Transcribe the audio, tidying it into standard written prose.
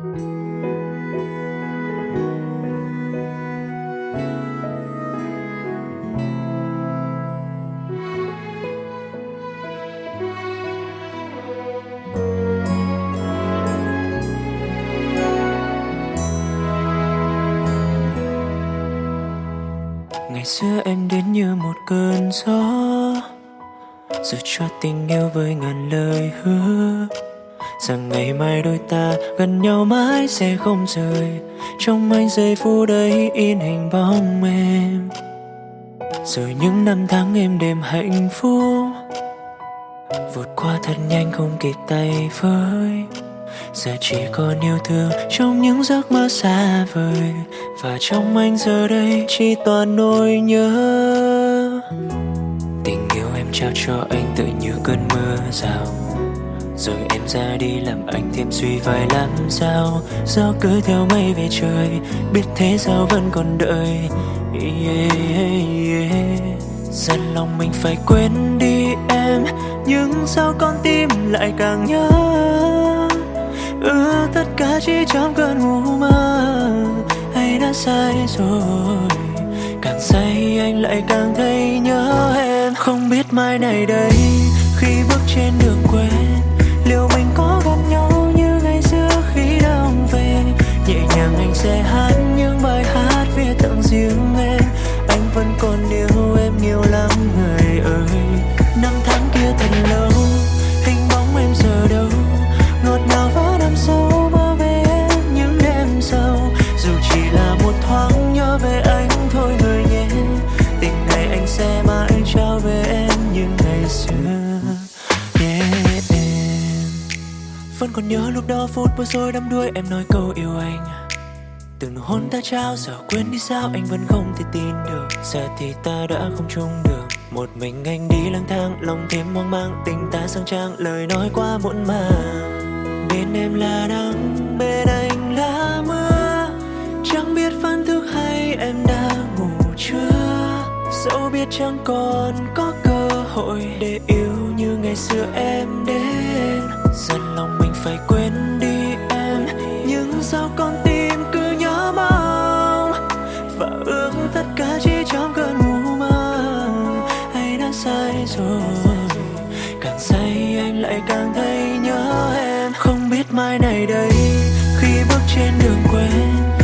Ngày xưa em đến như một cơn gió, giữ cho tình yêu với ngàn lời hứa rằng ngày mai đôi ta gần nhau mãi sẽ không rời. Trong anh giây phút ấy in hình bóng em, rồi những năm tháng êm đềm hạnh phúc vụt qua thật nhanh không kịp tay với. Giờ chỉ còn yêu thương trong những giấc mơ xa vời, và trong anh giờ đây chỉ toàn nỗi nhớ. Tình yêu em trao cho anh tự như cơn mưa rào, rồi em ra đi làm anh thêm suy vài làm sao. Gió cứ theo mây về trời, biết thế sao vẫn còn đợi. Dần lòng mình phải quên đi em, nhưng sao con tim lại càng nhớ. Tất cả chỉ trong cơn ngủ mơ, hay đã sai rồi. Càng say anh lại càng thấy nhớ em. Không biết mai này đây, khi bước trên đường quen, liệu mình có gặp nhau như ngày xưa khi đông về. Nhẹ nhàng anh sẽ hát những bài hát viết tặng riêng em. Anh vẫn còn yêu em nhiều lắm người ơi. Năm tháng kia thật lâu, hình bóng em giờ đâu. Ngọt ngào vỡ đâm sâu mơ về em những đêm sâu. Dù chỉ là một thoáng nhớ về anh thôi người nhé. Tình này anh sẽ mãi trao về em như ngày xưa. Vẫn còn nhớ lúc đó phút vừa rồi đắm đuối em nói câu yêu anh. Từng nụ hôn ta trao giờ quên đi sao anh vẫn không thể tin được. Giờ thì ta đã không chung đường, một mình anh đi lang thang, lòng thêm hoang mang. Tình ta sang trang, lời nói quá muộn màng. Bên em là nắng, bên anh là mưa. Chẳng biết phán thức hay em đã ngủ chưa. Dẫu biết chẳng còn có cơ hội để yêu như ngày xưa em đến. Dần lòng mình phải quên đi em, nhưng sao con tim cứ nhớ mong. Và ước tất cả chỉ trong cơn ngủ mơ, hay đã sai rồi. Càng say anh lại càng thấy nhớ em. Không biết mai này đây, khi bước trên đường quen,